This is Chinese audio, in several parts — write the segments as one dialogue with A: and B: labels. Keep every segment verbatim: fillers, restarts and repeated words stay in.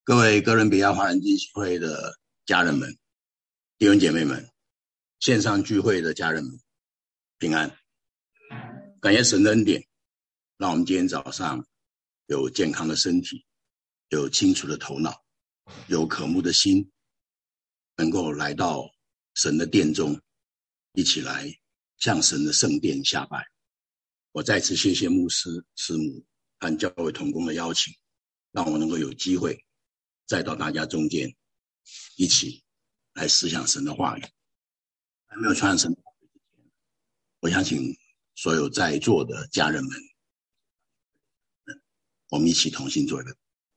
A: 各位哥伦比亚华人基金会的家人们、弟兄姐妹们、线上聚会的家人们，平安！感谢神的恩典，让我们今天早上有健康的身体，有清楚的头脑，有渴慕的心，能够来到神的殿中，一起来向神的圣殿下拜。我再次谢谢牧师、师母和教会同工的邀请，让我能够有机会再到大家中间一起来思想神的话语。还没有传神的话语之前，我想请所有在座的家人们，我们一起同心做一个。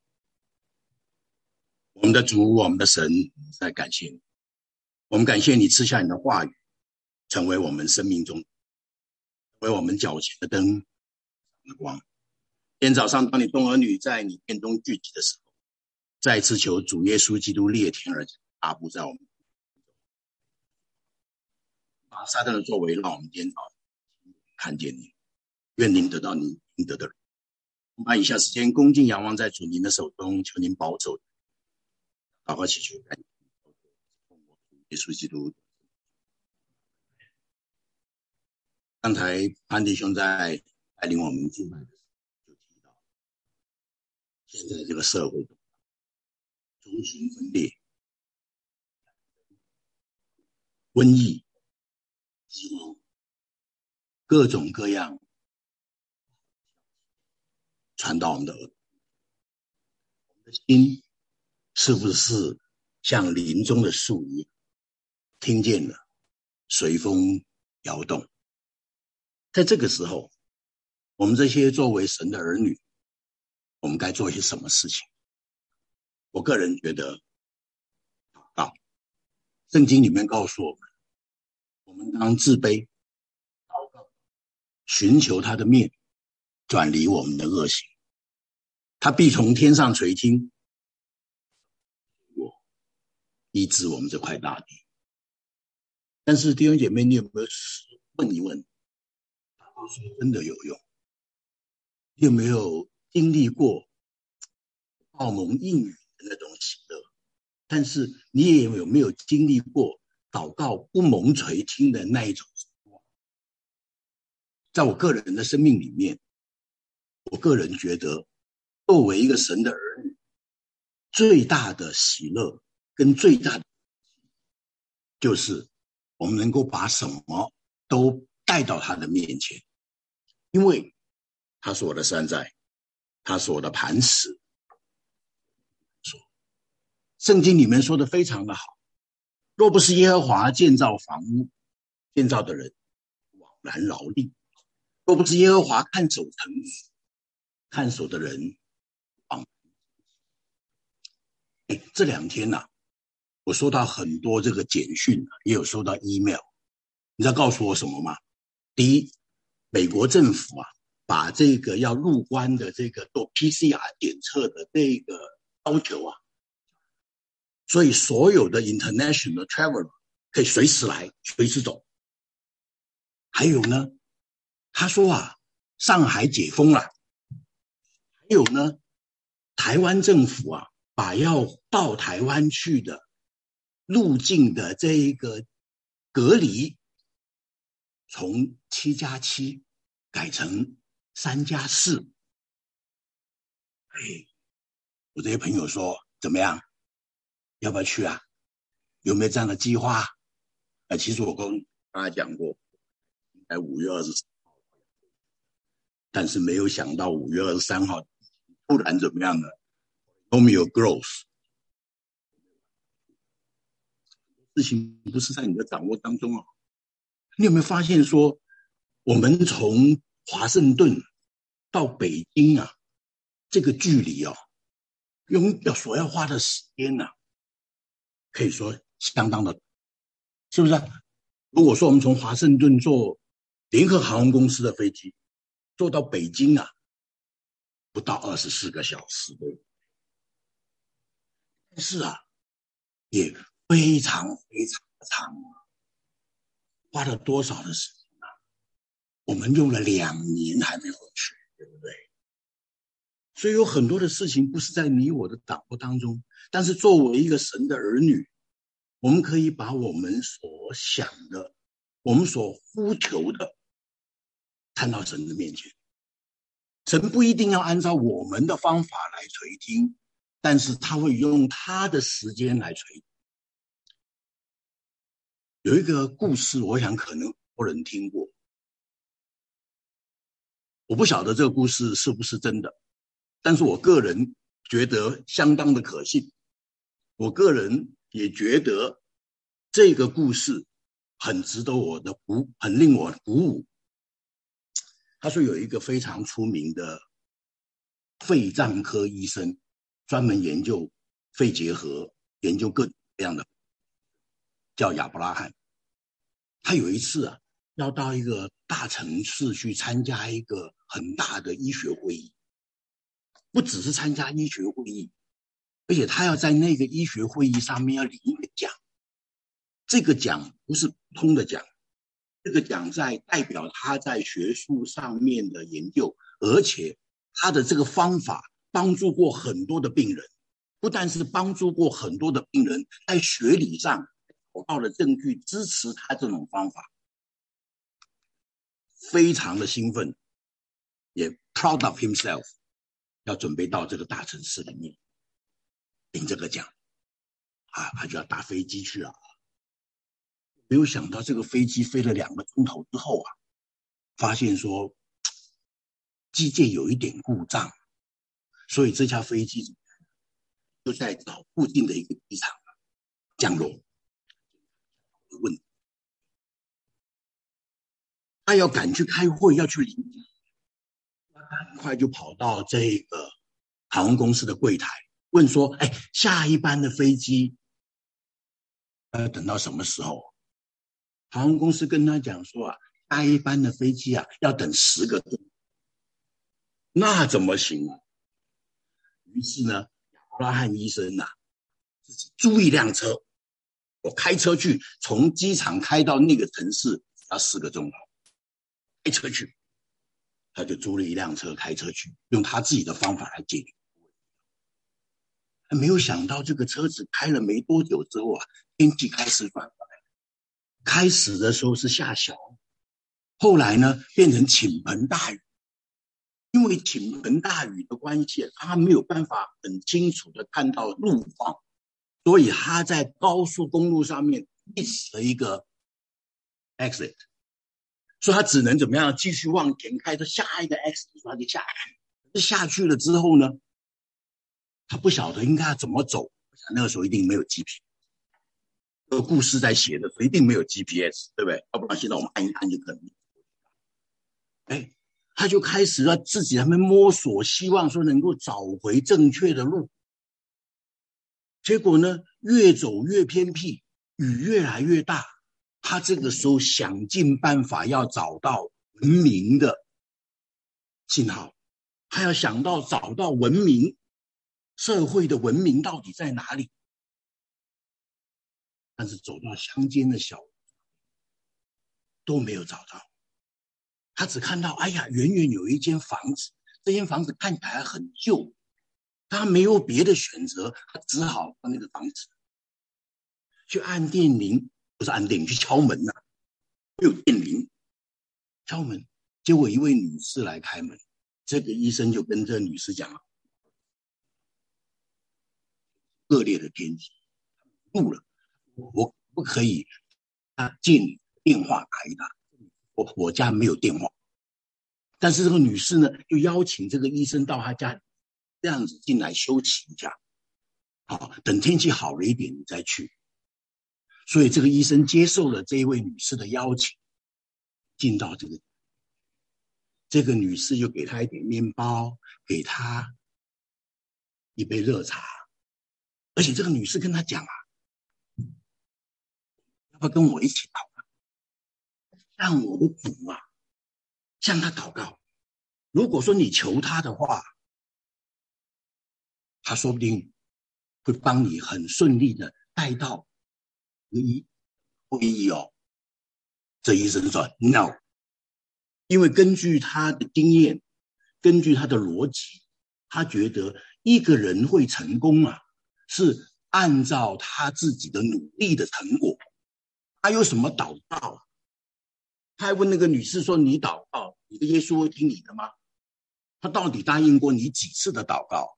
A: 我们的主，我们的神，在感谢你，我们感谢你赐下你的话语，成为我们生命中，为我们脚前的灯的光。今天早上，当你众儿女在你殿中聚集的时候，再次求主耶稣基督裂天而降，大步在我们，把撒旦的作为，让我们今天早上看见你，愿您得到你应得的人。我们把以下时间恭敬仰望在主您的手中，求您保守，祷告祈求，感谢耶稣基督。刚才潘弟兄在带领我们敬拜的时候就提到，现在这个社会族群分裂、瘟疫、饥荒，各种各样传到我们的耳朵，我们的心是不是像林中的树一样，听见了随风摇动？在这个时候，我们这些作为神的儿女，我们该做一些什么事情？我个人觉得，祷告。圣经里面告诉我们，我们当自卑，祷告，寻求他的面，转离我们的恶行，他必从天上垂听，我医治我们这块大地。但是弟兄姐妹，你有没有问一问，说真的有用？你有没有经历过报蒙应允的那种喜乐？但是你也有没有经历过祷告不蒙垂听的那一种？在我个人的生命里面，我个人觉得，作为一个神的儿女，最大的喜乐跟最大的就是我们能够把什么都带到他的面前，因为他是我的山寨，他是我的磐石。圣经里面说的非常的好，若不是耶和华建造房屋，建造的人枉然劳力；若不是耶和华看守城市，看守的人枉然。这两天呢、啊，我收到很多这个简讯，也有收到 email。你知道告诉我什么吗？第一，美国政府啊，把这个要入关的这个做 P C R 检测的这个要求啊，所以所有的 international traveler 可以随时来，随时走。还有呢，他说啊，上海解封了。还有呢，台湾政府啊，把要到台湾去的入境的这一个隔离，从七加七改成三加四。哎，我这些朋友说怎么样？要不要去啊？有没有这样的计划？呃，其实我跟大家讲过，在五月二十四号，但是没有想到五月二十三号突然怎么样呢？都没有 growth， 事情不是在你的掌握当中啊。你有没有发现说，我们从华盛顿到北京啊，这个距离哦，用要所要花的时间啊，可以说相当的，是不是啊？如果说我们从华盛顿坐联合航空公司的飞机坐到北京啊，不到二十四个小时，对不对？但是啊，也非常非常的长啊，花了多少的时间啊？我们用了两年还没回去，对不对？ 所以有很多的事情不是在你我的掌握当中，但是作为一个神的儿女，我们可以把我们所想的，我们所呼求的看到神的面前。神不一定要按照我们的方法来垂听，但是他会用他的时间来垂听。有一个故事，我想可能很多人听过，我不晓得这个故事是不是真的，但是我个人觉得相当的可信。我个人也觉得这个故事很值得我的鼓，很令我鼓舞。他说有一个非常出名的肺脏科医生，专门研究肺结核，研究各种各样的，叫亚伯拉罕。他有一次啊，要到一个大城市去参加一个很大的医学会议，不只是参加医学会议，而且他要在那个医学会议上面要领一个奖。这个奖不是普通的奖，这个奖在代表他在学术上面的研究，而且他的这个方法帮助过很多的病人，不但是帮助过很多的病人，在学理上找到了证据支持他这种方法，非常的兴奋，也 proud of himself， 要准备到这个大城市里面领这个奖啊，他就要搭飞机去啊。没有想到这个飞机飞了两个钟头之后啊，发现说机械有一点故障，所以这架飞机就在找附近的一个机场降落。问他要赶去开会，要去领奖，很快就跑到这个航空公司的柜台问说：“哎，下一班的飞机要等到什么时候？”航空公司跟他讲说啊，下一班的飞机啊要等十个钟，那怎么行啊？于是呢，亚伯拉罕医生啊，自己租一辆车，我开车去，从机场开到那个城市要四个钟头，开车去，他就租了一辆车开车去，用他自己的方法来解决。没有想到这个车子开了没多久之后啊，天气开始转坏。开始的时候是下小雨，后来呢变成倾盆大雨。因为倾盆大雨的关系，他没有办法很清楚的看到路况，所以他在高速公路上面 miss 了一个 exit， 所以他只能怎么样继续往前开，到下一个 exit 他就下去。下去了之后呢，他不晓得应该要怎么走，那个时候一定没有 G P S。这个故事在写的时候一定没有 G P S， 对不对？要不然现在我们按一按就可能。哎，他就开始要自己在那边摸索，希望说能够找回正确的路。结果呢，越走越偏僻，雨越来越大。他这个时候想尽办法要找到文明的信号，他要想到找到文明社会的文明到底在哪里。但是走到乡间的小路都没有找到，他只看到哎呀，远远有一间房子，这间房子看起来很旧，他没有别的选择，他只好到那个房子去按电铃，不是按电铃，去敲门啊，没有电铃，敲门，结果一位女士来开门，这个医生就跟这女士讲了，恶劣的天气，怒了，我不可以他借你电话打一打，我我家没有电话。但是这个女士呢，就邀请这个医生到她家里，这样子进来休息一下，好，等天气好了一点你再去。所以这个医生接受了这一位女士的邀请，进到这个，这个女士就给她一点面包，给她一杯热茶，而且这个女士跟她讲啊，要不要跟我一起祷告，让我的主啊向他祷告，如果说你求他的话，他说不定会帮你很顺利的带到医会议哦。这医生说 no， 因为根据他的经验，根据他的逻辑， 他觉得一个人会成功啊，是按照他自己的努力的成果。他有什么祷告？他还问那个女士说：“你祷告，你的耶稣会听你的吗？”他到底答应过你几次的祷告？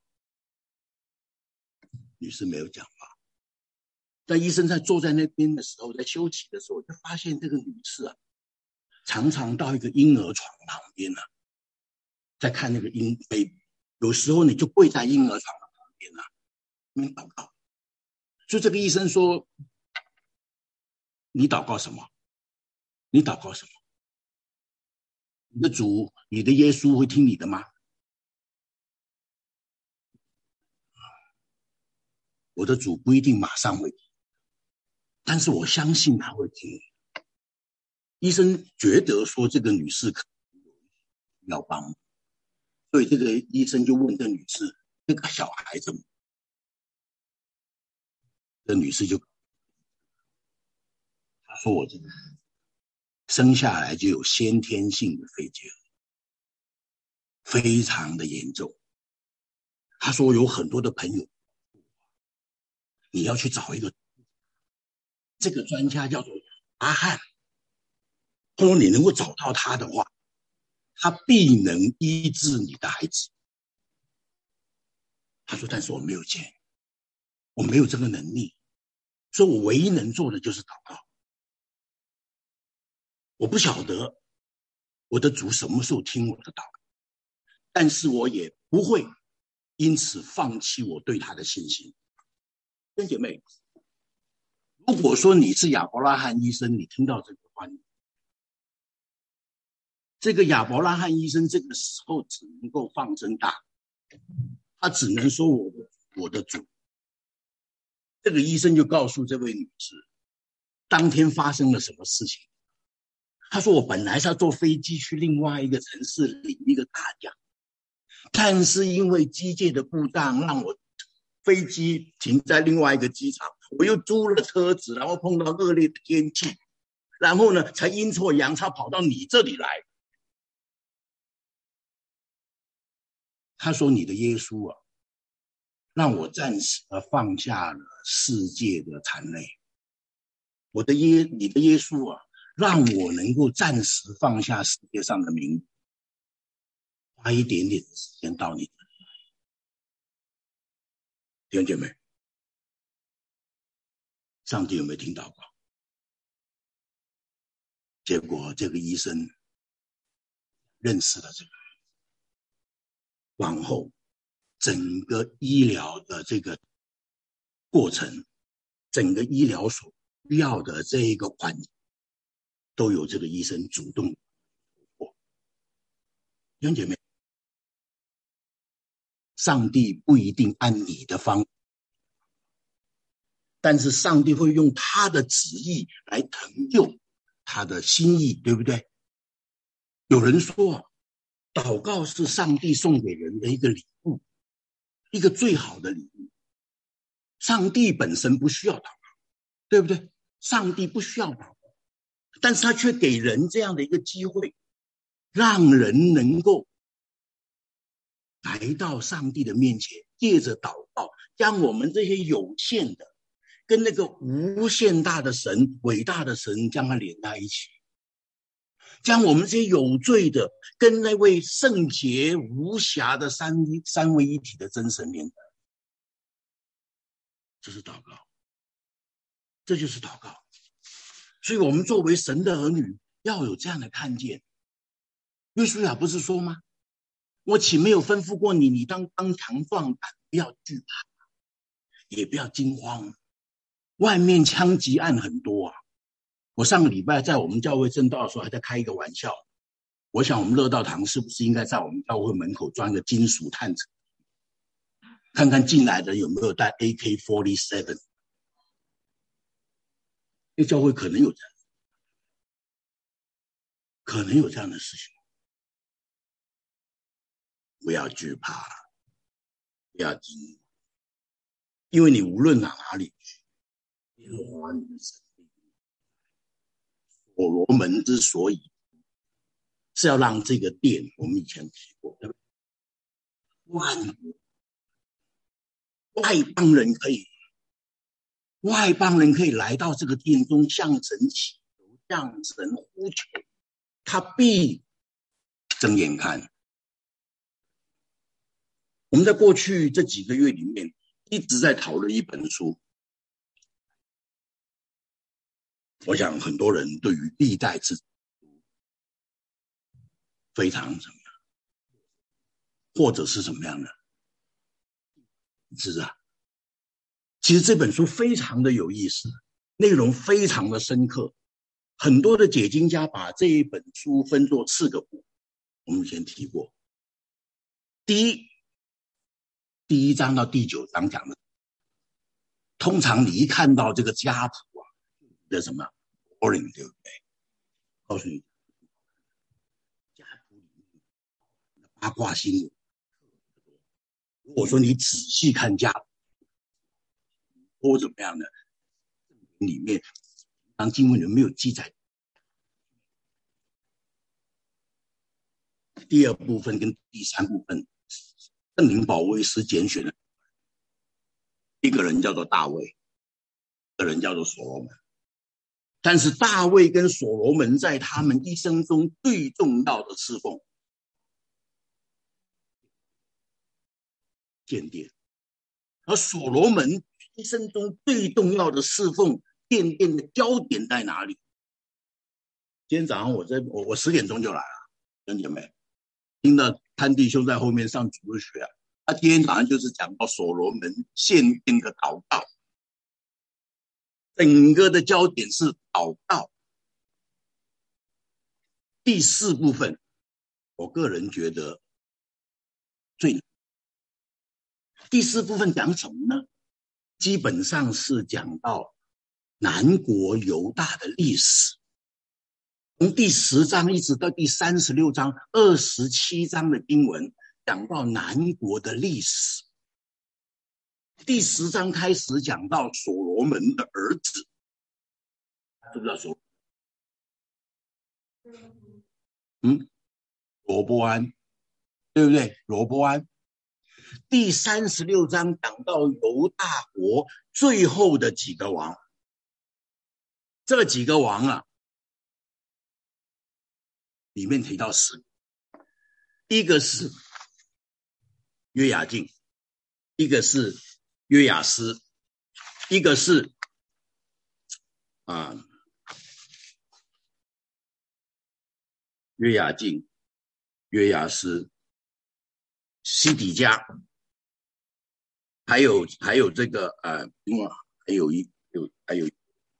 A: 女士没有讲话。但医生在坐在那边的时候，在休息的时候，就发现这个女士啊，常常到一个婴儿床旁边啊，在看那个婴 baby， 有时候你就跪在婴儿床的旁边啊，那边祷告。所以这个医生说：“你祷告什么？你祷告什么？你的主，你的耶稣会听你的吗？”我的主不一定马上会听，但是我相信他会听。医生觉得说这个女士可能要帮忙，所以这个医生就问这女士：“这个小孩怎么？”这女士就她说：“我这个生下来就有先天性的肺结核，非常的严重。”她说有很多的朋友，你要去找一个这个专家叫做阿汉，他说你能够找到他的话，他必能医治你的孩子。他说：“但是我没有钱，我没有这个能力，所以我唯一能做的就是祷告。我不晓得我的主什么时候听我的祷告，但是我也不会因此放弃我对他的信心。”弟兄姐妹，如果说你是亚伯拉罕医生，你听到这个话，这个亚伯拉罕医生这个时候只能够放声大，他只能说我的我的主。这个医生就告诉这位女士，当天发生了什么事情。他说：“我本来是要坐飞机去另外一个城市领一个大奖，但是因为机械的故障，让我飞机停在另外一个机场，我又租了车子，然后碰到恶劣的天气，然后呢，才阴错阳差跑到你这里来。”他说：“你的耶稣啊，让我暂时放下了世界的残累。我的耶，你的耶稣啊，让我能够暂时放下世界上的名誉，花一点点的时间到你这里来。”弟兄姐妹，上帝有没有听祷告？结果这个医生认识了这个往后整个医疗的这个过程，整个医疗所需要的这一个环境，都有这个医生主动过。弟兄姐妹，上帝不一定按你的方，但是上帝会用他的旨意来成就他的心意，对不对？有人说，祷告是上帝送给人的一个礼物，一个最好的礼物。上帝本身不需要祷告，对不对？上帝不需要祷告，但是他却给人这样的一个机会，让人能够来到上帝的面前，借着祷告，将我们这些有限的跟那个无限大的神、伟大的神将它连在一起，将我们这些有罪的跟那位圣洁无瑕的三一三位一体的真神连在。这是祷告，这就是祷告。所以我们作为神的儿女，要有这样的看见。约书亚不是说吗？我岂没有吩咐过你，你当刚强壮胆，不要惧怕，也不要惊慌。外面枪击案很多啊。我上个礼拜在我们教会正道的时候还在开一个玩笑，我想我们乐道堂是不是应该在我们教会门口装一个金属探测，看看进来的有没有带 A K 四十七， 因为教会可能有这样可能有这样的事情。不要惧怕，不要惊慌，因为你无论哪哪里去，耶和华你的神必与你同在。所罗门之所以是要让这个殿，我们以前提过，对不对？ 万外邦人可以，外邦人可以来到这个殿中向神祈求，向神呼求，他必睁眼看。我们在过去这几个月里面一直在讨论一本书，我想很多人对于历代志非常怎么样，或者是什么样的知啊？其实这本书非常的有意思，内容非常的深刻。很多的解经家把这一本书分作四个部，我们以前提过。第一，第一章到第九章讲的，通常你一看到这个家谱啊，的什么 boring， 对不对？告诉你，家谱里面八卦新闻。如果说你仔细看家谱，或怎么样的，里面当经文里没有记载。第二部分跟第三部分，圣灵保惠师拣选的一个人叫做大卫，一个人叫做所罗门。但是大卫跟所罗门在他们一生中最重要的侍奉，建殿，而所罗门一生中最重要的侍奉建殿的焦点在哪里？今天早上我在我我十点钟就来了，兄弟们，听到潘弟兄在后面上主日学啊，他今天早上就是讲到所罗门献殿的祷告，整个的焦点是祷告。第四部分，我个人觉得最难。第四部分讲什么呢？基本上是讲到南国犹大的历史，从第十章一直到第三十六章，二十七章的经文讲到南国的历史。第十章开始讲到所罗门的儿子，知不知道所？嗯，罗波安，对不对？罗波安。第三十六章讲到犹大国最后的几个王，这几个王啊，里面提到十个，一个是约雅敬，一个是约雅斯，一个是啊约雅敬、约雅斯、西底家，还有还有这个呃，另外还有一有还有。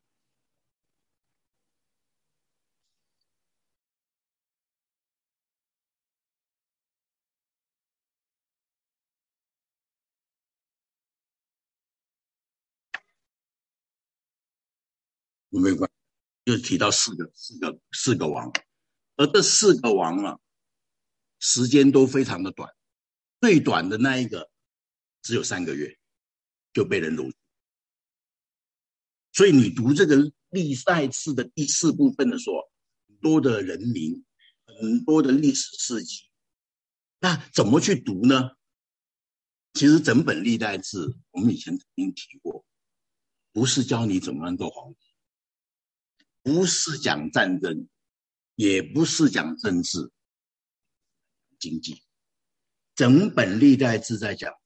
A: 没关系，就提到四个四个四个王，而这四个王啊，时间都非常的短，最短的那一个只有三个月就被人掳。所以你读这个历代志的第四部分的时候，很多的人名，很多的历史事迹，那怎么去读呢？其实整本历代志我们以前曾经提过，不是教你怎么样做皇帝，不是讲战争，也不是讲政治经济，整本历代志在讲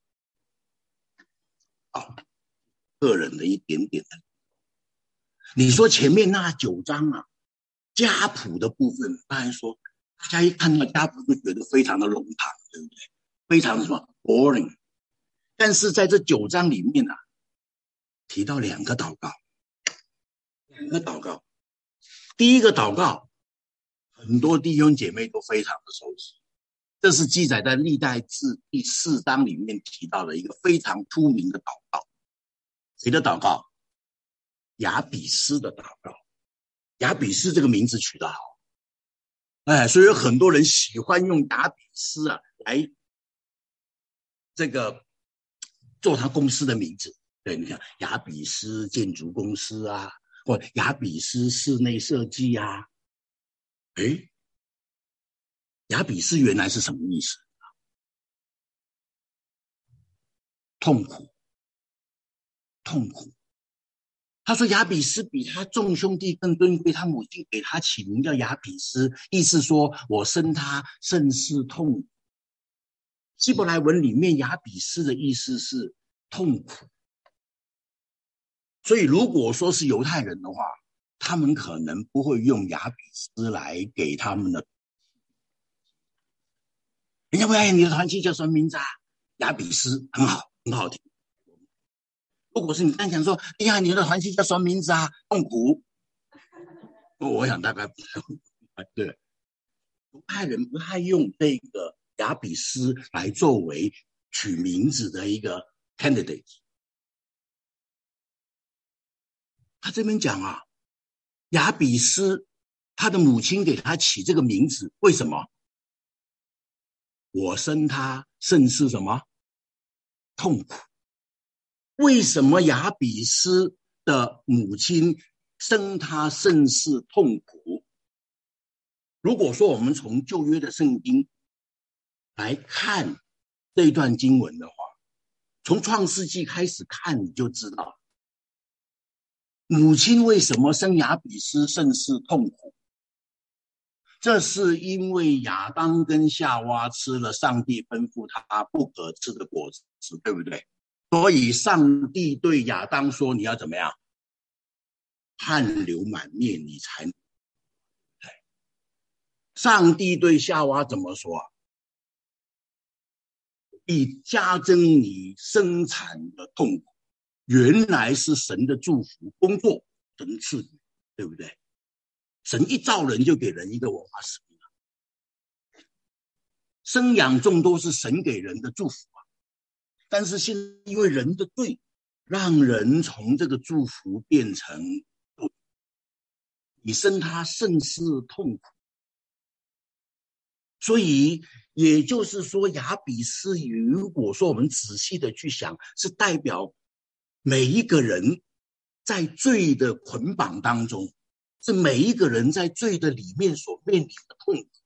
A: 啊个人的一点点的。你说前面那九章啊，家谱的部分，当然说大家一看到家谱就觉得非常的冗长，对不对？非常的什么 boring。但是在这九章里面啊，提到两个祷告，两个祷告。第一个祷告，很多弟兄姐妹都非常的熟悉，这是记载在历代志第四章里面提到的一个非常出名的祷告。谁的祷告？亚比斯的祷告。亚比斯这个名字取得好，哎，所以有很多人喜欢用亚比斯啊来这个做他公司的名字。对，你看亚比斯建筑公司啊，或亚比斯室内设计啊。诶，亚比斯原来是什么意思？ 痛苦，痛苦。他说亚比斯比他众兄弟更尊贵，他母亲给他起名叫亚比斯，意思说我生他甚是痛苦。希伯来文里面亚比斯的意思是痛苦，所以如果说是犹太人的话，他们可能不会用亚比斯来给他们的。人家问哎，你的团契叫什么名字啊？亚比斯，很好，很好听。如果是你刚讲说，哎呀，你的团契叫什么名字啊？痛苦，我想大概不太对。犹太人不太用这个亚比斯来作为取名字的一个 candidate。他这边讲啊，亚比斯他的母亲给他起这个名字，为什么？我生他甚是什么痛苦？为什么亚比斯的母亲生他甚是痛苦？如果说我们从旧约的圣经来看这段经文的话，从创世纪开始看你就知道，母亲为什么生亚比斯甚是痛苦？这是因为亚当跟夏娃吃了上帝吩咐他不可吃的果子，对不对？所以上帝对亚当说，你要怎么样？汗流满面你才能。上帝对夏娃怎么说？以加增你生产的痛苦。原来是神的祝福，工作神赐予，对不对？神一造人就给人一个文化使命，生养众多是神给人的祝福啊。但是现在因为人的罪，让人从这个祝福变成你生他甚是痛苦。所以也就是说，亚比斯如果说我们仔细的去想，是代表每一个人在罪的捆绑当中，是每一个人在罪的里面所面临的痛苦。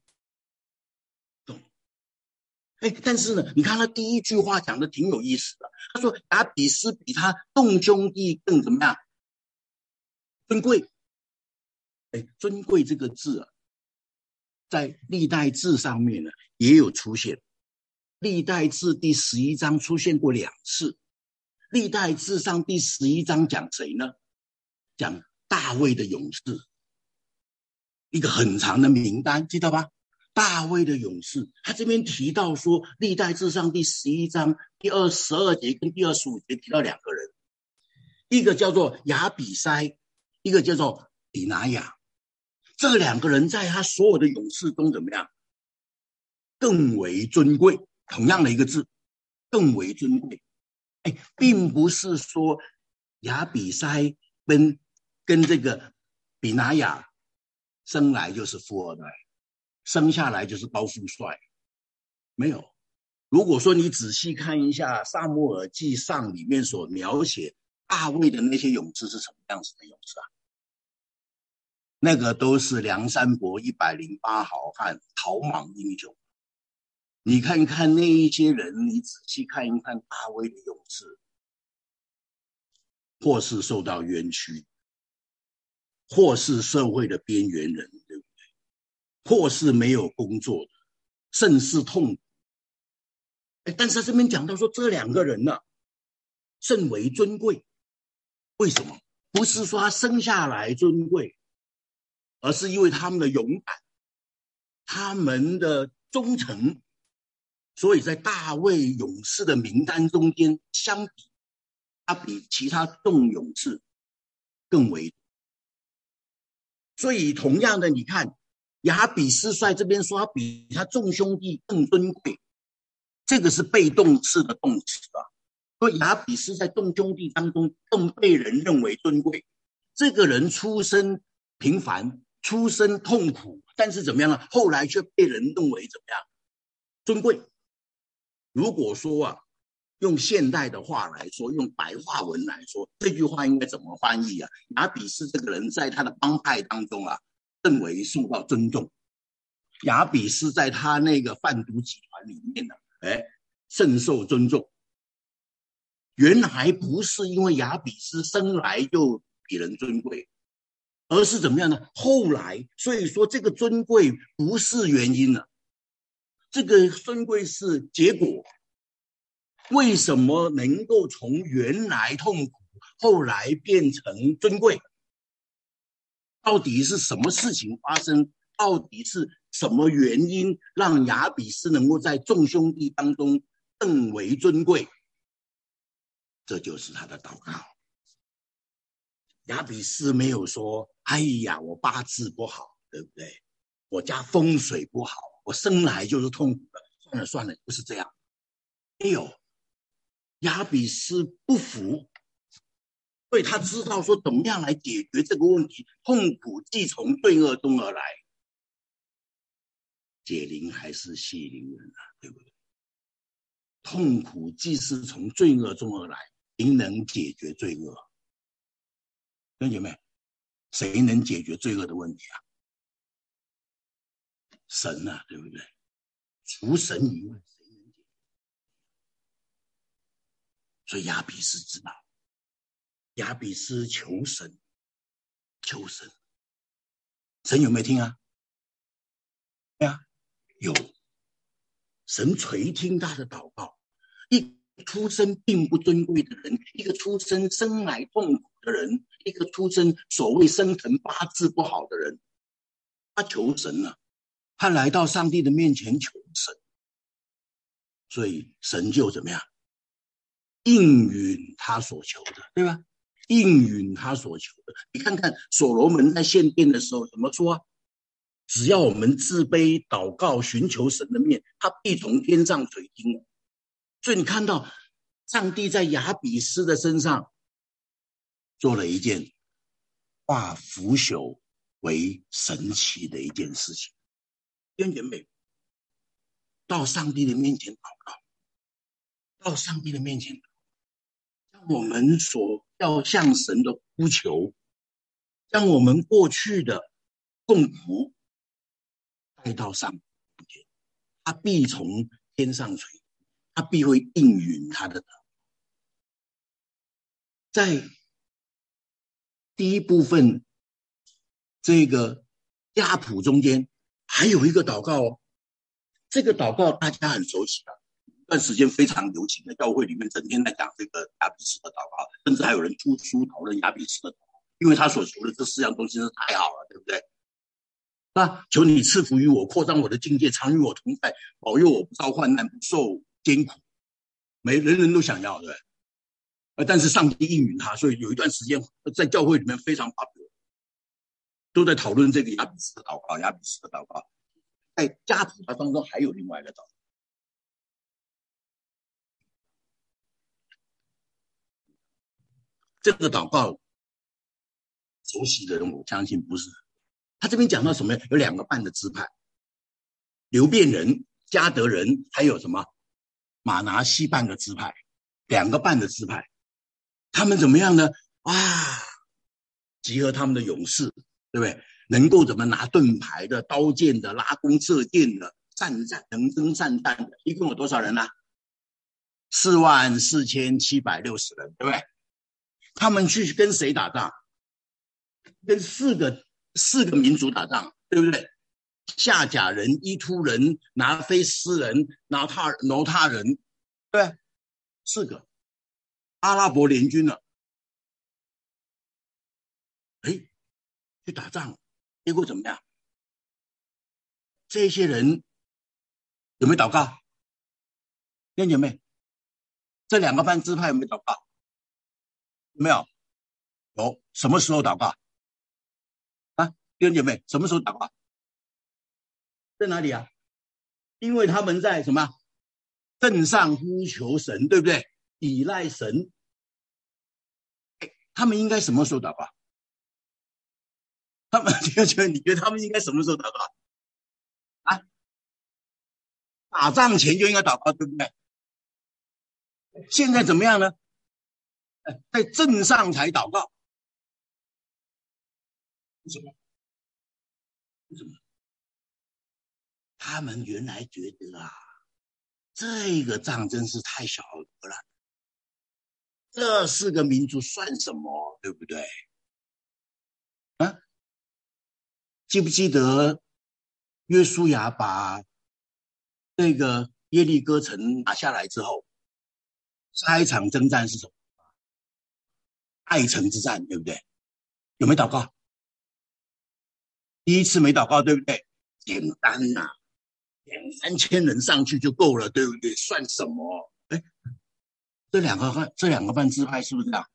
A: 哎，但是呢，你看他第一句话讲的挺有意思的，他说亚比斯比他众兄弟更怎么样？尊贵。哎，尊贵这个字啊，在历代志上面呢也有出现。历代志第十一章出现过两次。历代志上第十一章讲谁呢？讲大卫的勇士，一个很长的名单，记得吧？大卫的勇士，他这边提到说，历代志上第十一章第二十二节跟第二十五节提到两个人，一个叫做亚比筛，一个叫做比拿雅。这两个人在他所有的勇士中怎么样？更为尊贵，同样的一个字，更为尊贵。哎，并不是说亚比筛跟跟这个比拿雅生来就是富二代，生下来就是高富帅，没有。如果说你仔细看一下撒母耳记上里面所描写大卫的那些勇士是什么样子的勇士啊？那个都是梁山伯一百零八好汉，草莽英雄。你看看那一些人，你仔细看一看大卫的勇士，或是受到冤屈，或是社会的边缘人，对不对？或是没有工作的，甚是痛苦。但是他这边讲到说，这两个人呢、啊，甚为尊贵。为什么？不是说他生下来尊贵，而是因为他们的勇敢，他们的忠诚。所以在大卫勇士的名单中间相比，他比其他众勇士更为。所以同样的，你看亚比斯帅这边说他比他众兄弟更尊贵，这个是被动式的动词啊。所以亚比斯在众兄弟当中更被人认为尊贵。这个人出身平凡，出身痛苦，但是怎么样呢？后来却被人认为怎么样？尊贵。如果说啊，用现代的话来说，用白话文来说，这句话应该怎么翻译啊？亚比斯这个人在他的帮派当中啊，认为受到尊重。亚比斯在他那个贩毒集团里面呢、啊，哎，甚受尊重。 原来不是因为亚比斯生来就比人尊贵，而是怎么样呢？后来，所以说这个尊贵不是原因了，这个尊贵是结果。为什么能够从原来痛苦后来变成尊贵？到底是什么事情发生？到底是什么原因让亚比斯能够在众兄弟当中更为尊贵？这就是他的祷告。亚比斯没有说：“哎呀，我八字不好，对不对？我家风水不好，我生来就是痛苦的。算了算了，不是这样。”没有，亚比斯不服，所以他知道说怎么样来解决这个问题。痛苦既从罪恶中而来，解铃还是系铃人啊，对不对？痛苦既是从罪恶中而来，谁能解决罪恶？弟兄姐妹，谁能解决罪恶的问题啊？神啊，对不对？除神以外，谁能解决？所以亚比斯知道，亚比斯求神，求神，神有没有听啊？对啊，有。神垂听他的祷告。一个出生并不尊贵的人，一个出生生来痛苦的人，一个出生所谓生辰八字不好的人，他求神了，他来到上帝的面前求神，所以神就怎么样应允他所求的，对吧？应允他所求的。你看看所罗门在献殿的时候怎么说啊？只要我们自卑祷告寻求神的面，他必从天上垂听。所以你看到上帝在亚比斯的身上做了一件化腐朽为神奇的一件事情。弟兄姐妹，到上帝的面前祷告，到上帝的面前，将我们所要向神的呼求，将我们过去的痛苦带到上帝面前，他必从天上垂，他必会应允他的祷告。在第一部分这个家谱中间还有一个祷告哦，这个祷告大家很熟悉的，一段时间非常流行的，教会里面整天在讲这个亚比斯的祷告，甚至还有人出书讨论亚比斯的祷告，因为他所求的这四样东西是太好了，对不对？那求你赐福于我，扩张我的境界，常与我同在，保佑我不遭患难，不受艰苦。每人人都想要，对不对？但是上帝应允他，所以有一段时间在教会里面非常 popular， 都在讨论这个亚比斯的祷告，亚比斯的祷告。在家谱当中还有另外一个祷告，这个祷告熟悉的人我相信不是。他这边讲到什么？有两个半的支派，流便人、迦得人，还有什么马拿西半个支派，两个半的支派，他们怎么样呢？啊，集合他们的勇士，对不对？能够怎么拿盾牌的、刀剑的、拉弓射箭的、善战能征善战的，一共有多少人呢、啊？四万四千七百六十人，对不对？他们去跟谁打仗？跟四个四个民族打仗，对不对？夏甲人、伊突人、拿非斯人、拿他挪他人，对，四个阿拉伯联军了。哎，去打仗，结果怎么样？这些人有没有祷告？弟兄姐妹，这两个半支派有没有祷告？有没有？有。什么时候祷告？啊，弟兄姐妹，什么时候祷告？在哪里啊？因为他们在什么镇上呼求神，对不对？依赖神。他们应该什么时候祷告？他们弟兄姐妹，你觉得他们应该什么时候祷告？啊，打仗前就应该祷告，对不对？现在怎么样呢？在镇上才祷告。为什么？为什么？他们原来觉得啊，这个仗真是太小了， 这四个民族算什么，对不对？啊，记不记得约书亚把这个耶利哥城拿下来之后，下一场征战是什么？爱城之战，对不对？有没有祷告？第一次没祷告，对不对？简单呐、啊，两三千人上去就够了，对不对？算什么？哎，这两个这两个半支派是不是这样？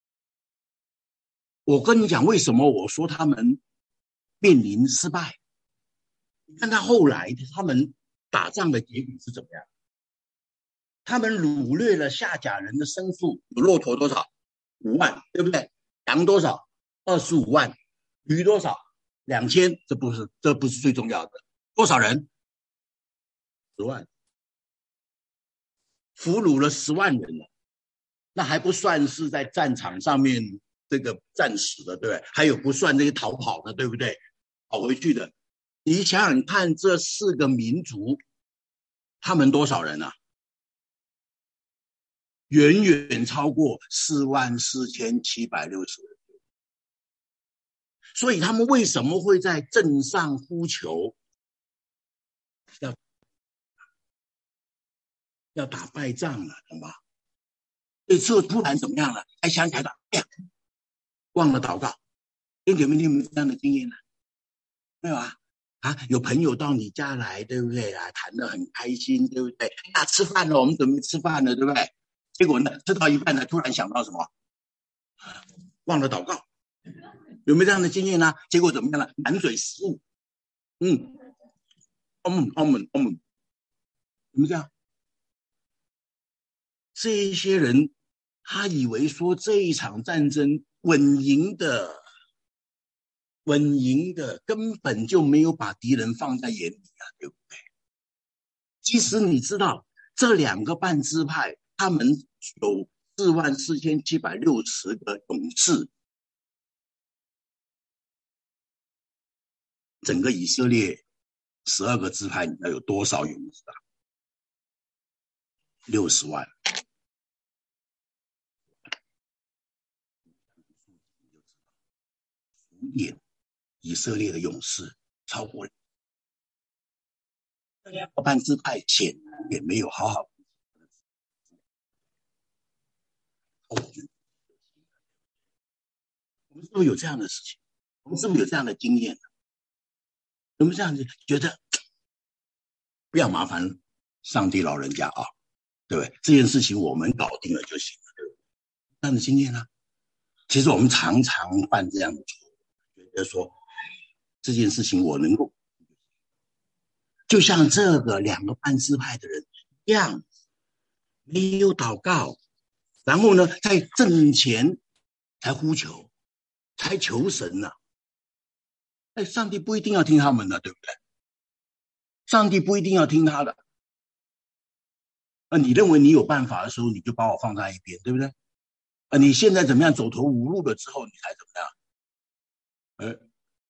A: 我跟你讲，为什么我说他们面临失败？你看他后来他们打仗的结果是怎么样？他们掳掠了夏甲人的牲畜，有骆驼多少？五万，对不对？羊多少？二十五万。鱼多少？两千。这不是这不是最重要的。多少人？十万。俘虏了十万人了，那还不算是在战场上面这个战死的，对不对？还有不算这些逃跑的，对不对？跑回去的。你想想看，这四个民族，他们多少人啊？远远超过四万四千七百六十人。所以他们为什么会在镇上呼求，要要打败仗了，懂吗？这次突然怎么样了？才想起来了，哎呀，忘了祷告。弟兄姐妹，你有没有这样的经验呢？没有啊？啊，有朋友到你家来，对不对啊？谈得很开心，对不对？啊，吃饭了，我们准备吃饭了，对不对？结果呢，吃到一半呢，突然想到什么？忘了祷告。有没有这样的经验呢？结果怎么样呢？满嘴失误。嗯，澳门，澳门，澳门，怎么这样？这一些人，他以为说这一场战争稳赢的，稳赢的，根本就没有把敌人放在眼里啊，对不对？其实你知道，这两个半支派，他们有四万四千七百六十个勇士，整个以色列十二个支派，你知道有多少勇士啊？六十万。演以色列的勇士超过了两个半支派，显然也没有好好。我们是不是有这样的事情？我们是不是有这样的经验？有没有这样子觉得不要麻烦上帝老人家啊？对不对？这件事情我们搞定了就行了，对不对？这样的经验呢、啊？其实我们常常犯这样的错误，觉得说这件事情我能够，就像这个两个半支派的人一样，没有祷告，然后呢，在阵前才呼求，才求神呢、啊。哎，上帝不一定要听他们的，对不对？上帝不一定要听他的。那你认为你有办法的时候，你就把我放在一边，对不对？啊，你现在怎么样？走投无路了之后，你才怎么样？呃，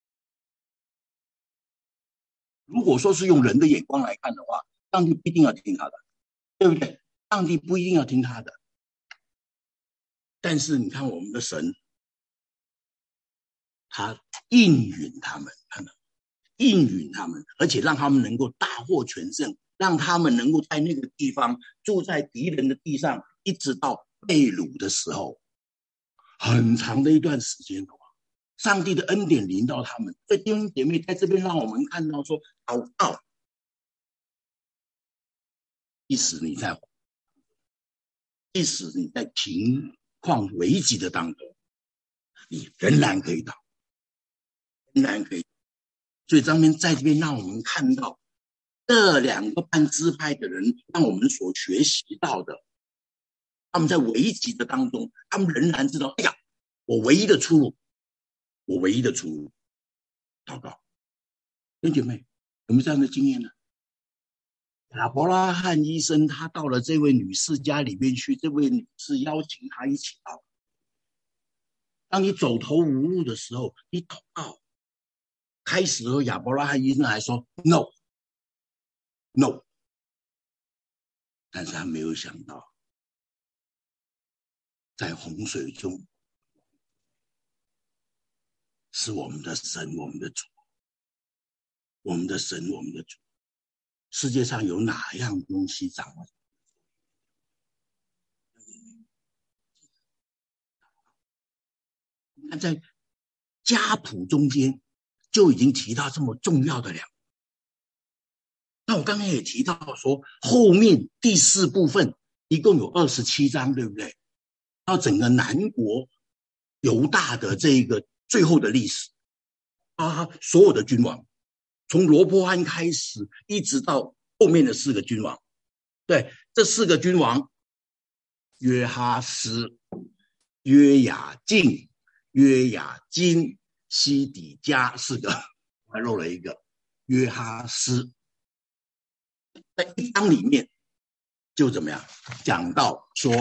A: 如果说是用人的眼光来看的话，上帝不一定要听他的，对不对？上帝不一定要听他的。但是你看我们的神，他应允他们，他们应允他们，而且让他们能够大获全胜，让他们能够在那个地方住在敌人的地上，一直到被掳的时候，很长的一段时间的话，上帝的恩典临到他们。所以弟兄姐妹在这边让我们看到说，祷告，即使你在，即使你在情况危急的当中，你仍然可以祷，仍然可以。所以张边在这边让我们看到这两个半支派的人，让我们所学习到的，他们在危急的当中，他们仍然知道，哎呀，我唯一的出路，我唯一的出路，祷告。弟兄姐妹，有没有这样的经验呢？亚伯拉罕医生他到了这位女士家里面去，这位女士邀请他一起祷。当你走投无路的时候，你祷告。开始的时候，亚伯拉罕医生还说 no no， 但是他没有想到， 在洪水中，是我们的神，我们的主，我们的神，我们的主。世界上有哪样东西掌握？那在家谱中间就已经提到这么重要的两个。那我刚才也提到说，后面第四部分一共有二十七章，对不对？到整个南国犹大的这个最后的历史啊，所有的君王，从罗波安开始，一直到后面的四个君王。对，这四个君王，约哈斯、约雅敬、约雅金、西底家，四个，还漏了一个约哈斯。在一章里面就怎么样讲到说，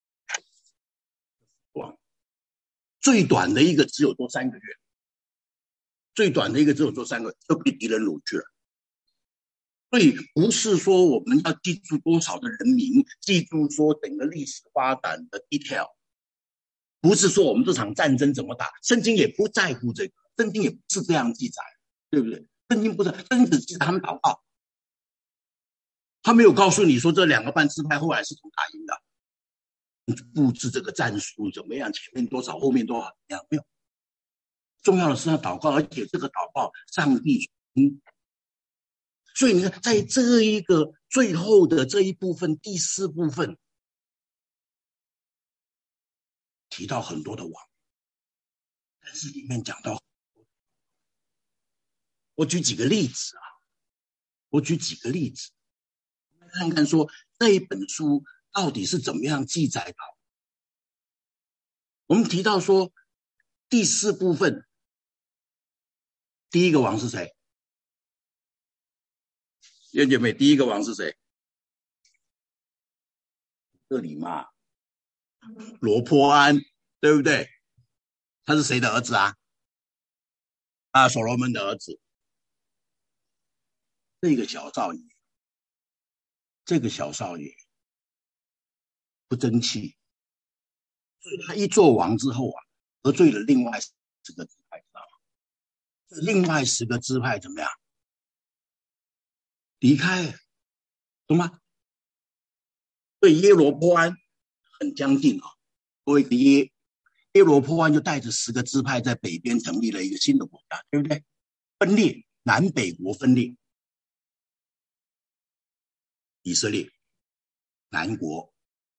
A: 最短的一个只有做三个月，最短的一个只有做三个月就被敌人掳去了。所以不是说我们要记住多少的人名，记住说整个历史发展的 detail， 不是说我们这场战争怎么打，圣经也不在乎这个，圣经也不是这样记载，对不对？圣经不是，圣经只记载他们祷告，他没有告诉你说这两个半支派后来是怎么打赢的，你布置这个战术怎么样，前面多少后面多少怎么样，没有。重要的是要祷告，而且这个祷告上帝听。所以你看，在这一个最后的这一部分，第四部分提到很多的王，但是里面讲到，我举几个例子啊，我举几个例子，看看说这一本书到底是怎么样记载的。我们提到说第四部分，第一个王是谁？燕姐妹，第一个王是谁？这里嘛，罗波安，对不对？他是谁的儿子啊？啊，所罗门的儿子。这个小少爷，这个小少爷不争气，所以他一做王之后啊，得罪了另外十个支派，知道吗？另外十个支派怎么样？离开，懂吗？对耶罗波安很将近啊，作为一个耶耶罗波安就带着十个支派在北边成立了一个新的国家，对不对？分裂，南北国分裂，以色列、南国，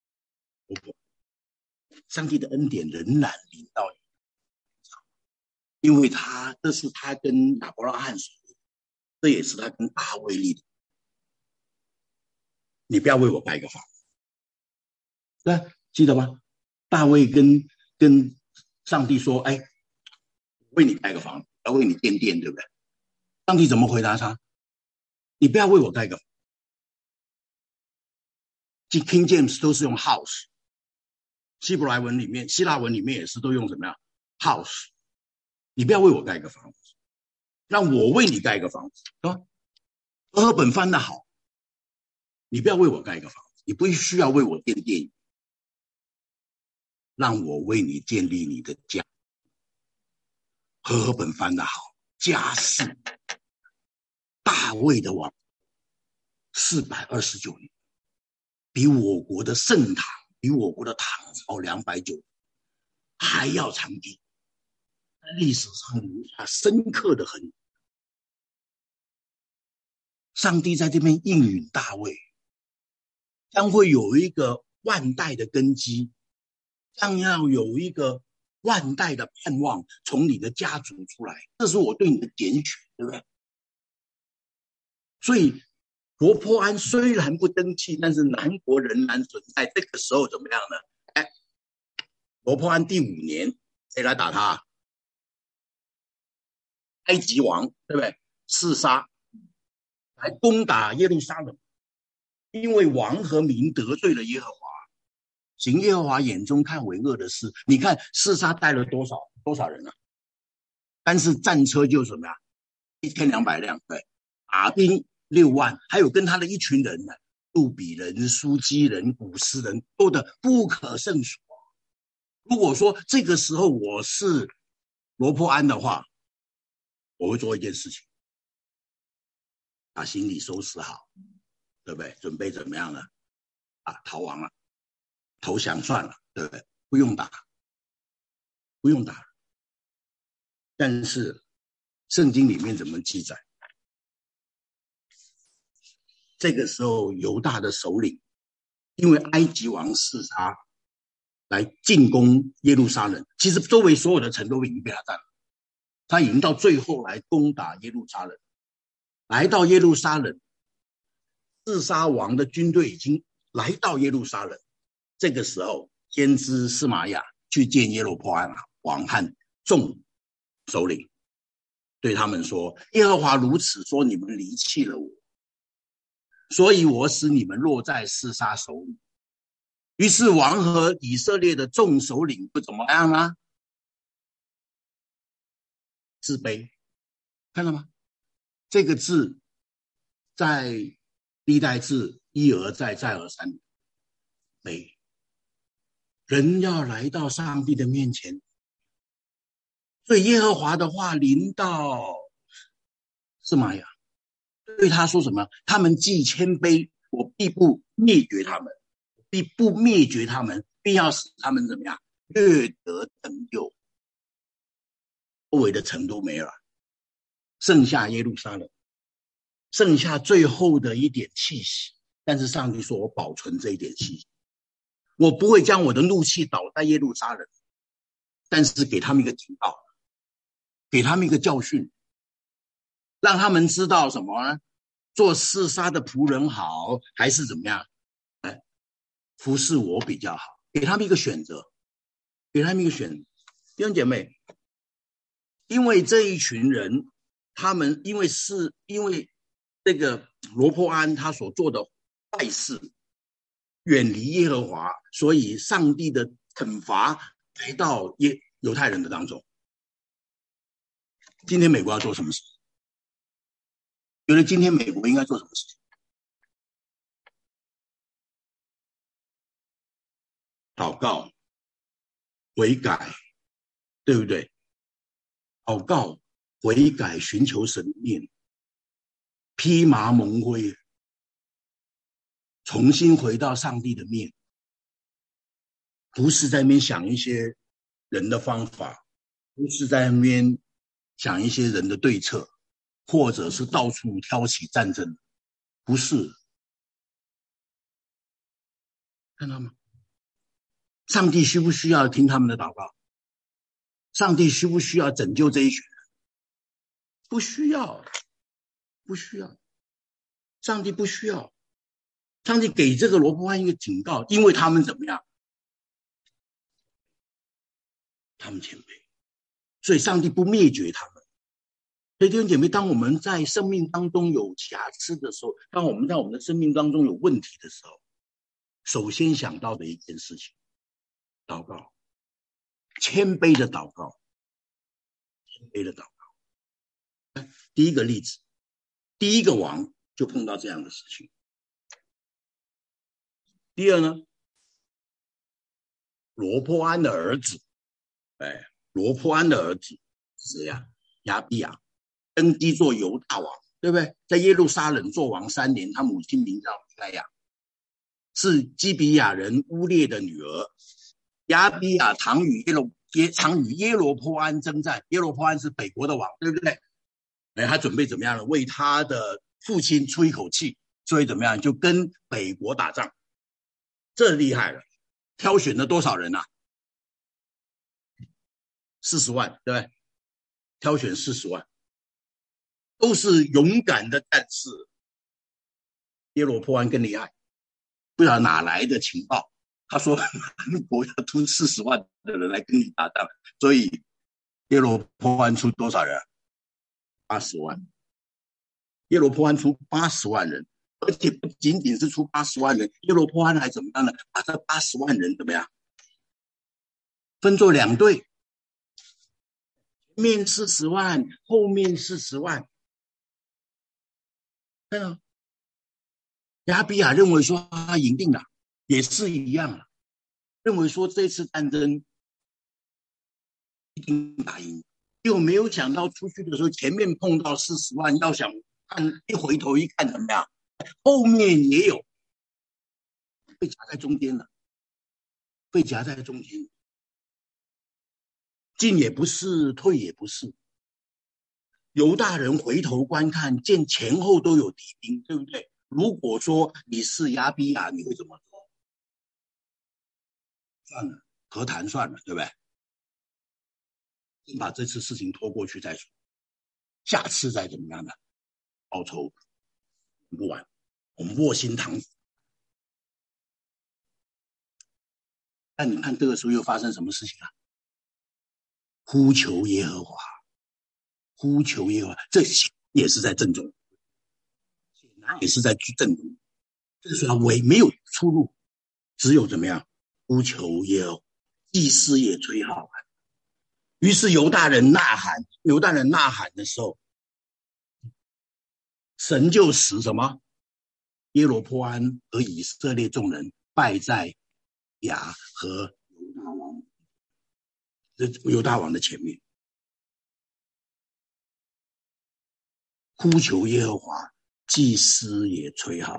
A: 上帝的恩典仍然临到你，因为他这是他跟亚伯拉罕所立，这也是他跟大卫立的。你不要为我盖一个房子，对，记得吗？大卫跟跟上帝说：“哎，为你盖个房子，要为你建殿，对不对？”上帝怎么回答他？你不要为我盖个房子。King James 都是用 house， 希伯来文里面、希腊文里面也是都用什么呀 ？house。你不要为我盖个房子，让我为你盖个房子，对吧？和合本翻的好，你不要为我盖个房子，你不需要为我建殿，让我为你建立你的家。和合本翻的好，家世。大卫的王四百二十九年，比我国的盛唐，比我国的唐朝两百九还要长久，在历史上留下深刻的痕迹。上帝在这边应允大卫，将会有一个万代的根基，将要有一个万代的盼望从你的家族出来，这是我对你的拣选，对不对？所以罗波安虽然不争气，但是南国仍然存在。这个时候怎么样呢？哎，罗波安第五年，谁来打他？埃及王，对不对？示沙来攻打耶路撒冷，因为王和民得罪了耶和华，行耶和华眼中看为恶的事。你看示沙带了多少多少人啊？但是战车就什么呀？一千两百辆，对，马兵六万，还有跟他的一群人呢，杜比人、苏基人、古斯人，多的不可胜数。 如果说这个时候我是罗伯安的话，我会做一件事情，把行李收拾好，对不对？准备怎么样呢？啊，逃亡了，投降算了，对不对？不用打，不用打。但是圣经里面怎么记载？这个时候犹大的首领因为埃及王示撒来进攻耶路撒冷，其实周围所有的城都已经被他占了，他已经到最后来攻打耶路撒冷。来到耶路撒冷，示撒王的军队已经来到耶路撒冷。这个时候先知示玛雅去见耶罗波安王和众首领，对他们说，耶和华如此说，你们离弃了我，所以我使你们落在示撒手里。于是王和以色列的众首领会怎么样呢？自卑，看到吗？这个字在历代志一而再再而三，卑。人要来到上帝的面前，所以耶和华的话临到示玛雅，对他说什么？他们既谦卑，我必不灭绝他们，必不灭绝他们，必要使他们怎么样？略得拯救。周围的城都没了，剩下耶路撒冷，剩下最后的一点气息。但是上帝说，我保存这一点气息，我不会将我的怒气倒在耶路撒冷，但是给他们一个警告，给他们一个教训，让他们知道什么呢？做示撒的仆人好，还是怎么样？哎，服侍我比较好，给他们一个选择，给他们一个选择。弟兄姐妹，因为这一群人，他们因为是因为这个罗波安他所做的坏事，远离耶和华，所以上帝的惩罚来到耶犹太人的当中。今天美国要做什么事？觉得今天美国应该做什么事情？祷告、悔改，对不对？祷告、悔改，寻求神面，披麻蒙灰，重新回到上帝的面，不是在那边想一些人的方法，不是在那边想一些人的对策，或者是到处挑起战争，不是。看到吗？上帝需不需要听他们的祷告？上帝需不需要拯救这一群人？不需要，不需要。上帝不需要。上帝给这个罗波安一个警告，因为他们怎么样？他们谦卑，所以上帝不灭绝他们。所以弟兄姐妹，当我们在生命当中有瑕疵的时候，当我们在我们的生命当中有问题的时候，首先想到的一件事情，祷告，谦卑的祷告，谦卑的祷告。第一个例子，第一个王就碰到这样的事情。第二呢，罗波安的儿子，哎，罗波安的儿子是谁呀？亚比亚，登基做犹大王，对不对？在耶路撒冷做王三年，他母亲名叫弥赛亚，是基比亚人乌列的女儿。亚比亚常与耶罗耶常与耶罗波安征战，耶罗波安是北国的王，对不对？哎，他准备怎么样呢？为他的父亲出一口气，所以怎么样？就跟北国打仗。这厉害了，挑选了多少人啊？四十万，对不对？挑选四十万，都是勇敢的战士。耶罗波安更厉害，不知道哪来的情报，他说我要出四十万的人来跟你打仗，所以耶罗波安出多少人？八十万。耶罗波安出八十万人，而且不仅仅是出八十万人，耶罗波安还怎么样呢？把这八十万人怎么样？分作两队，前面四十万，后面四十万。看到亚比亚认为说他赢定了，也是一样了，认为说这次战争一定打赢。结果没有想到出去的时候，前面碰到四十万，要想看一回头一看怎么样，后面也有被夹在中间了，被夹在中间，进也不是，退也不是。犹大人回头观看，见前后都有敌兵，对不对？如果说你是亚比亚，你会怎么做？算了，和谈算了，对不对？先把这次事情拖过去再说，下次再怎么样的报仇不晚，我们卧薪尝死。但你看这个时候又发生什么事情啊？呼求耶和华，呼求耶和华，这也是在正中，也是在正中。这个时候为没有出路，只有怎么样？呼求耶和华，祭司也吹号。于是犹大人呐喊，犹大人呐喊的时候，神就使什么？耶罗波安和以色列众人败在亚和犹大王，犹大王的前面，呼求耶和华，祭司也吹号。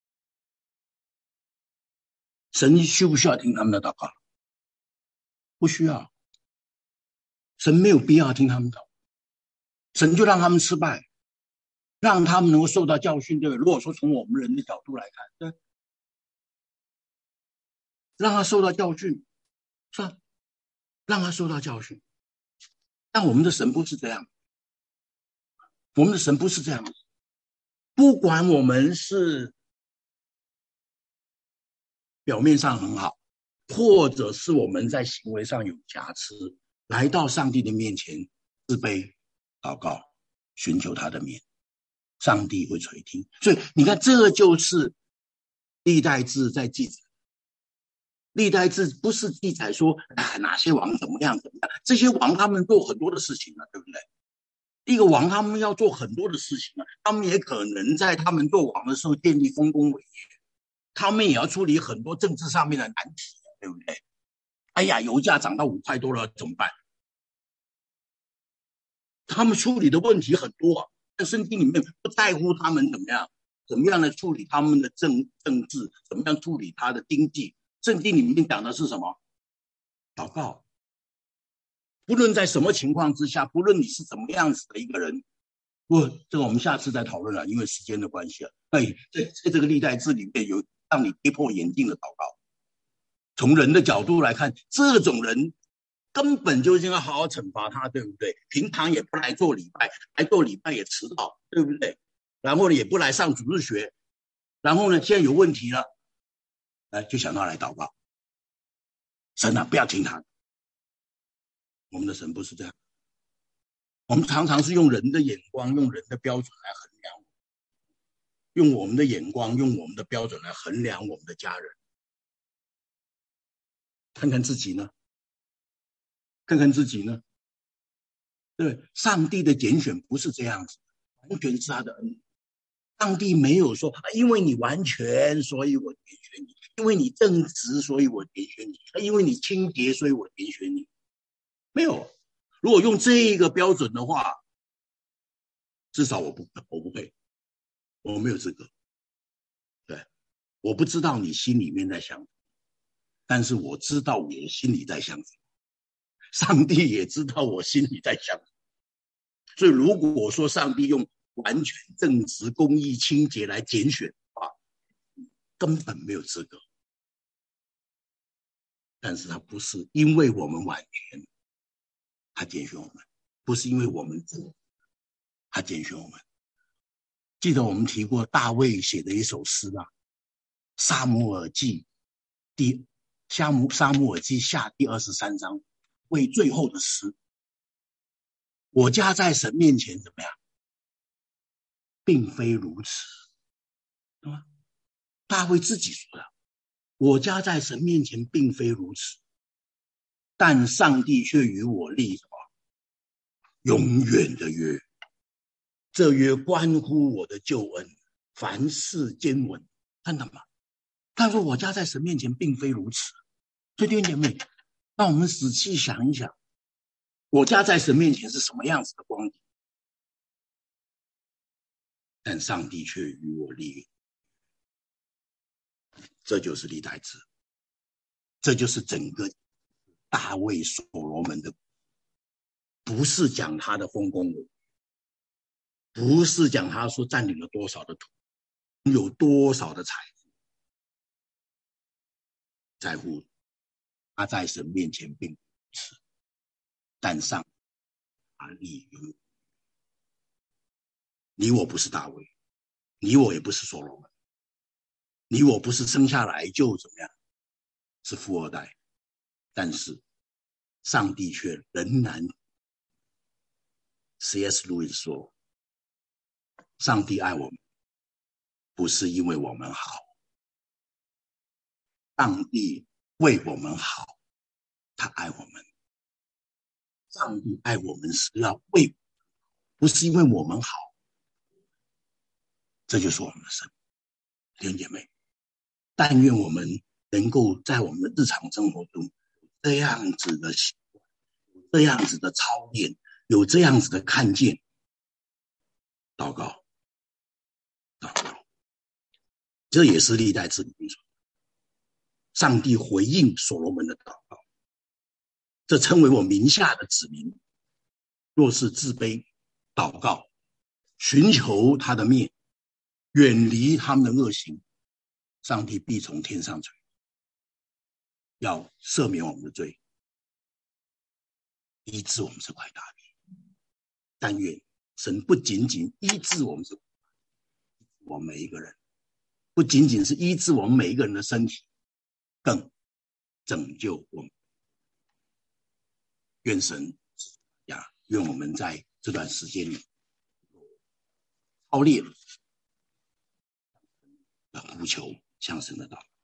A: 神需不需要听他们的祷告？不需要，神没有必要听他们的祷告，神就让他们失败，让他们能够受到教训，对不对？如果说从我们人的角度来看，对，让他受到教训，是吧？让他受到教训。但我们的神不是这样，我们的神不是这样，不管我们是表面上很好，或者是我们在行为上有瑕疵，来到上帝的面前自卑祷告，寻求他的面，上帝会垂听。所以你看，这就是历代志在记载。历代志不是记载说、啊、哪些王怎么样怎么样，这些王他们做很多的事情啊，对不对？一个王他们要做很多的事情啊，他们也可能在他们做王的时候建立丰功伟业，他们也要处理很多政治上面的难题，对不对？哎呀，油价涨到五块多了怎么办？他们处理的问题很多啊，在圣经里面不在乎他们怎么样，怎么样的处理他们的政政治，怎么样处理他的经济。圣经里面讲的是什么？祷告。不论在什么情况之下，不论你是怎么样子的一个人，不，这个我们下次再讨论了，因为时间的关系啊。哎，在在这个历代志里面有让你跌破眼镜的祷告。从人的角度来看，这种人根本就应该好好惩罚他，对不对？平常也不来做礼拜，来做礼拜也迟到，对不对？然后呢，也不来上主日学，然后呢，现在有问题了，哎，就想到来祷告。神啊，不要听他。我们的神不是这样，我们常常是用人的眼光，用人的标准来衡量，用我们的眼光，用我们的标准来衡量我们的家人。看看自己呢？看看自己呢？对，上帝的拣选不是这样子，完全是他的恩。上帝没有说，因为你完全，所以我拣选你；因为你正直，所以我拣选你；因为你清洁，所以我拣选你。没有。如果用这一个标准的话，至少我不，我不配，我没有资格。对，我不知道你心里面在想什么，但是我知道我心里在想什么。上帝也知道我心里在想什么。所以如果说上帝用完全正直、公义、清洁来拣选的话，根本没有资格。但是他不是因为我们完全，他拣选我们，不是因为我们正，他拣选我们。记得我们提过大卫写的一首诗啊，撒母耳记第撒母撒母耳记下第二十三章为最后的诗。我家在神面前怎么样？并非如此，对吗？大卫自己说的，我家在神面前并非如此，但上帝却与我立什么永远的约，这约关乎我的救恩，凡事坚稳。看到吗？他说我家在神面前并非如此。所以弟兄姐妹，让我们仔细想一想， 我家在神面前是什么样子的光景，但上帝却与我立约。这就是历代志，这就是整个大卫所罗门的，不是讲他的丰功伟，不是讲他说占领了多少的土，有多少的财富，在乎他在神面前并不是，但上他立约。你我不是大卫，你我也不是所罗门，你我不是生下来就怎么样，是富二代，但是上帝却仍然 C S 路易斯说，上帝爱我们不是因为我们好，上帝为我们好，他爱我们。上帝爱我们是要为，不是因为我们好。这就是我们的神。弟兄姐妹，但愿我们能够在我们的日常生活中这样子的习惯，这样子的操练，有这样子的看见。祷告，祷告，这也是历代志里面说，上帝回应所罗门的祷告，这称为我名下的子民，若是自卑祷告，寻求他的面，远离他们的恶行，上帝必从天上垂，要赦免我们的罪，医治我们这块大病。但愿神不仅仅医治我们这块大病，我们每一个人，不仅仅是医治我们每一个人的身体，更拯救我们。愿神呀，愿我们在这段时间里操练呼求向神的祷告。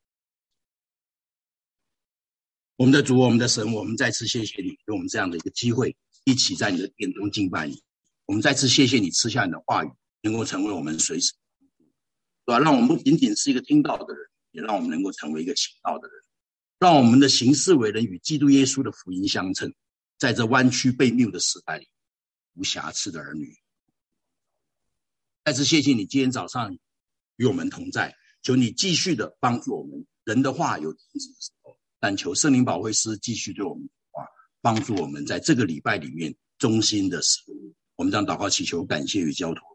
A: 我们的主，我们的神，我们再次谢谢你给我们这样的一个机会，一起在你的殿中敬拜你。我们再次谢谢你赐下你的话语，能够成为我们随时，对吧？让我们不仅仅是一个听到的人，也让我们能够成为一个行道的人，让我们的行事为人与基督耶稣的福音相称，在这弯曲悖谬的时代里，无瑕疵的儿女。再次谢谢你今天早上与我们同在，求你继续的帮助我们。人的话有停止的时候，但求圣灵保惠师继续对我们说话，帮助我们在这个礼拜里面忠心的使用。我们将祷告祈求，感谢与交托。